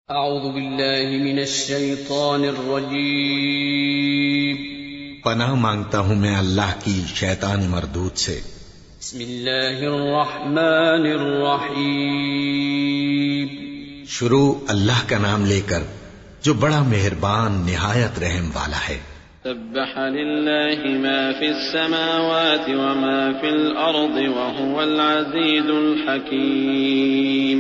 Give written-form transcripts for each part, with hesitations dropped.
اعوذ باللہ من الشیطان الرجیم پناہ مانگتا ہوں میں اللہ کی شیطان مردود سے۔ بسم اللہ الرحمن الرحیم شروع اللہ کا نام لے کر جو بڑا مہربان نہایت رحم والا ہے۔ سبح للہ ما فی السماوات وما فی الارض وهو العزیز الحکیم۔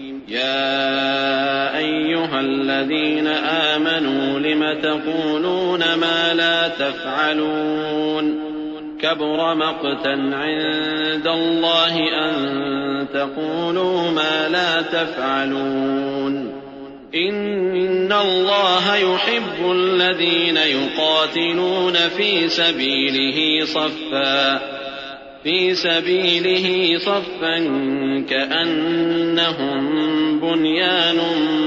يا أيها الذين آمنوا لم تقولون ما لا تفعلون كبر مقتا عند الله أن تقولوا ما لا تفعلون إن الله يحب الذين يقاتلون في سبيله صفا كأنهم بنيان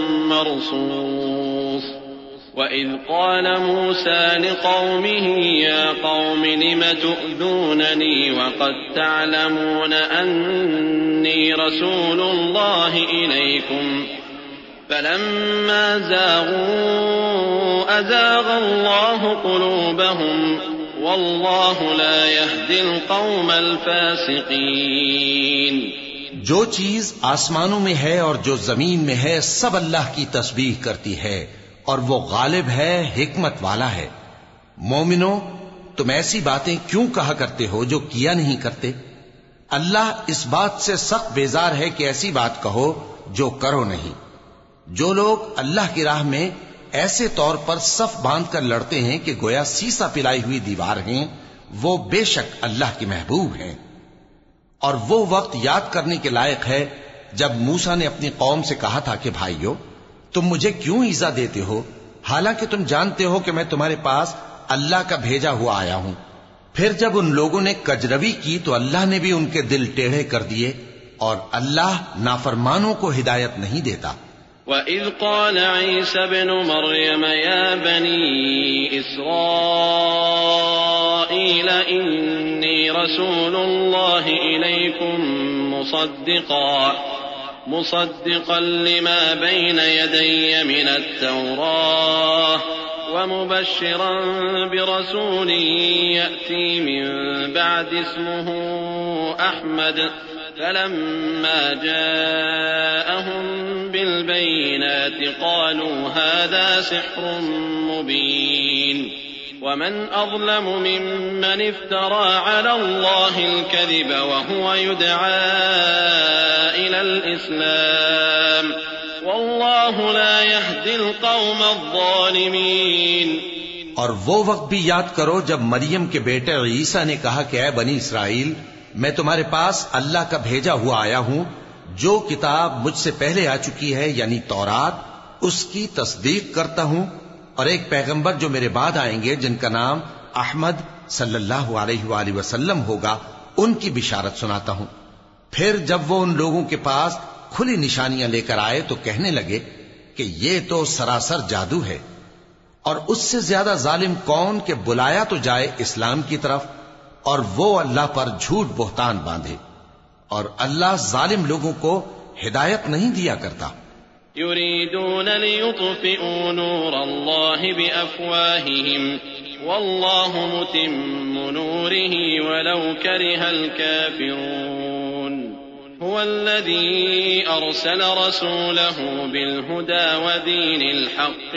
مرصوص وإذ قال موسى لقومه يا قوم لم تؤذونني وقد تعلمون أني رسول الله إليكم فلما زاغوا أزاغ الله قلوبهم واللہ لا يهدي القوم الفاسقین۔ جو چیز آسمانوں میں ہے اور جو زمین میں ہے سب اللہ کی تسبیح کرتی ہے اور وہ غالب ہے، حکمت والا ہے۔ مومنو، تم ایسی باتیں کیوں کہا کرتے ہو جو کیا نہیں کرتے؟ اللہ اس بات سے سخت بیزار ہے کہ ایسی بات کہو جو کرو نہیں۔ جو لوگ اللہ کی راہ میں ایسے طور پر صف باندھ کر لڑتے ہیں کہ گویا سیسا پلائی ہوئی دیوار ہیں، وہ بے شک اللہ کے محبوب ہیں۔ اور وہ وقت یاد کرنے کے لائق ہے جب موسیٰ نے اپنی قوم سے کہا تھا کہ بھائیو، تم مجھے کیوں ایذا دیتے ہو حالانکہ تم جانتے ہو کہ میں تمہارے پاس اللہ کا بھیجا ہوا آیا ہوں۔ پھر جب ان لوگوں نے کجروی کی تو اللہ نے بھی ان کے دل ٹیڑھے کر دیے، اور اللہ نافرمانوں کو ہدایت نہیں دیتا۔ وَإِذْ قَالَ عِيسَى ابْنُ مَرْيَمَ يَا بَنِي إِسْرَائِيلَ إِنِّي رَسُولُ اللَّهِ إِلَيْكُمْ مُصَدِّقًا لِمَا بَيْنَ يَدَيَّ مِنَ التَّوْرَاةِ وَمُبَشِّرًا بِرَسُولٍ يَأْتِي مِن بَعْدِ اسْمُهُ أَحْمَدُ فلما جاءهم بالبينات قالوا هذا سحر مبين ومن أظلم ممن افترى على الله الكذب وهو يدعى إلى الإسلام والله لا يهدي القوم الظالمين۔ اور وہ وقت بھی یاد کرو جب مریم کے بیٹے عیسیٰ نے کہا کہ اے بنی اسرائیل، میں تمہارے پاس اللہ کا بھیجا ہوا آیا ہوں، جو کتاب مجھ سے پہلے آ چکی ہے یعنی تورات، اس کی تصدیق کرتا ہوں، اور ایک پیغمبر جو میرے بعد آئیں گے جن کا نام احمد صلی اللہ علیہ وآلہ وسلم ہوگا، ان کی بشارت سناتا ہوں۔ پھر جب وہ ان لوگوں کے پاس کھلی نشانیاں لے کر آئے تو کہنے لگے کہ یہ تو سراسر جادو ہے، اور اس سے زیادہ ظالم کون کہ بلایا تو جائے اسلام کی طرف اور وہ اللہ پر جھوٹ بہتان باندھے، اور اللہ ظالم لوگوں کو ہدایت نہیں دیا کرتا۔ یریدون لیطفئوا نور اللہ بافواہہم واللہ متم نورہ ولو کرہ الکافرون۔ هو الذی ارسل رسولہ بالہدى ودین الحق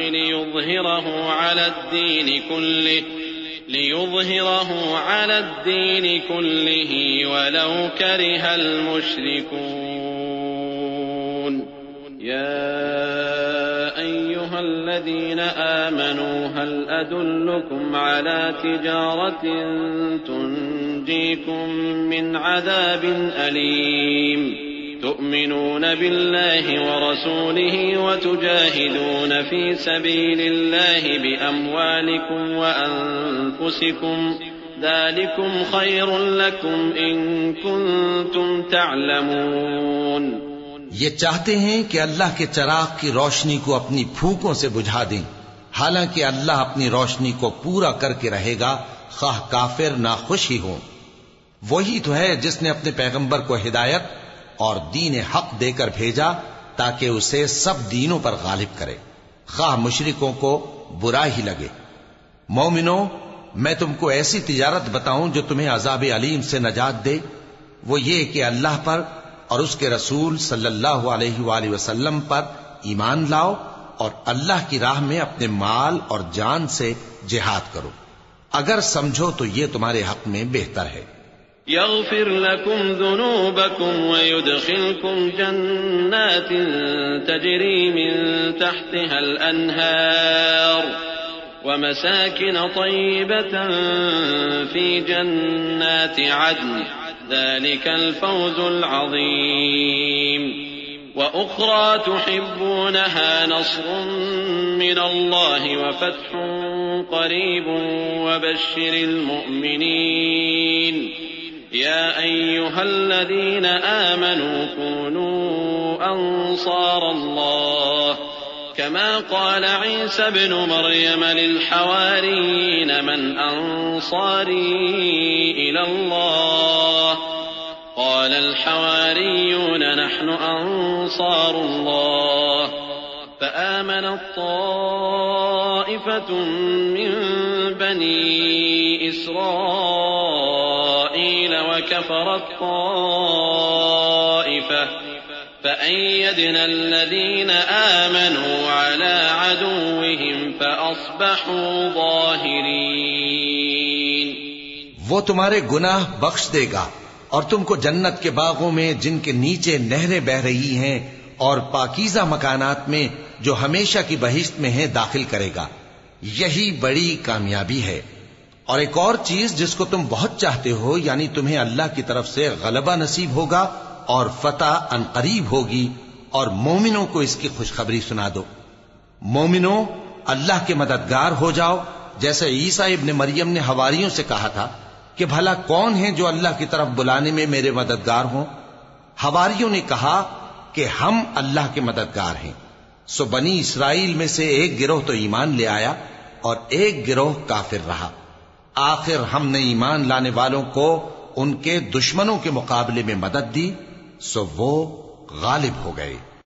ليظهره على الدين كله ولو كره المشركون۔ يا أيها الذين آمنوا هل أدلكم على تجارة تنجيكم من عذاب أليم تؤمنون بالله ورسوله وتجاهدون في سبيل الله بأموالكم وأنفسكم ذلكم خير لكم إن كنتم تعلمون۔ یہ چاہتے ہیں کہ اللہ کے چراغ کی روشنی کو اپنی پھونکوں سے بجھا دیں، حالانکہ اللہ اپنی روشنی کو پورا کر کے رہے گا خواہ کافر نہ خوش ہی ہوں۔ وہی تو ہے جس نے اپنے پیغمبر کو ہدایت اور دین حق دے کر بھیجا تاکہ اسے سب دینوں پر غالب کرے، خواہ مشرکوں کو برا ہی لگے۔ مومنوں، میں تم کو ایسی تجارت بتاؤں جو تمہیں عذاب علیم سے نجات دے؟ وہ یہ کہ اللہ پر اور اس کے رسول صلی اللہ علیہ وآلہ وسلم پر ایمان لاؤ اور اللہ کی راہ میں اپنے مال اور جان سے جہاد کرو، اگر سمجھو تو یہ تمہارے حق میں بہتر ہے۔ يغفر لكم ذنوبكم ويدخلكم جنات تجري من تحتها الأنهار ومساكن طيبة في جنات عدن ذلك الفوز العظيم وأخرى تحبونها نصر من الله وفتح قريب وبشر المؤمنين يا أيها الذين آمنوا كونوا أنصار الله كما قال عيسى ابن مريم للحواريين من أنصاري إلى الله قال الحواريون نحن أنصار الله فآمنت طائفة من بني إسرائيل وكفرت طائفة فأيدنا الذين آمنوا على عدوهم فأصبحوا ظاهرين۔ وہ تمہارے گناہ بخش دے گا اور تم کو جنت کے باغوں میں جن کے نیچے نہریں بہ رہی ہیں اور پاکیزہ مکانات میں جو ہمیشہ کی بہشت میں ہیں داخل کرے گا۔ یہی بڑی کامیابی ہے۔ اور ایک اور چیز جس کو تم بہت چاہتے ہو، یعنی تمہیں اللہ کی طرف سے غلبہ نصیب ہوگا اور فتح عنقریب ہوگی، اور مومنوں کو اس کی خوشخبری سنا دو۔ مومنوں، اللہ کے مددگار ہو جاؤ، جیسے عیسیٰ ابن مریم نے حواریوں سے کہا تھا کہ بھلا کون ہیں جو اللہ کی طرف بلانے میں میرے مددگار ہوں؟ حواریوں نے کہا کہ ہم اللہ کے مددگار ہیں۔ سو بنی اسرائیل میں سے ایک گروہ تو ایمان لے آیا اور ایک گروہ کافر رہا۔ آخر ہم نے ایمان لانے والوں کو ان کے دشمنوں کے مقابلے میں مدد دی، سو وہ غالب ہو گئے۔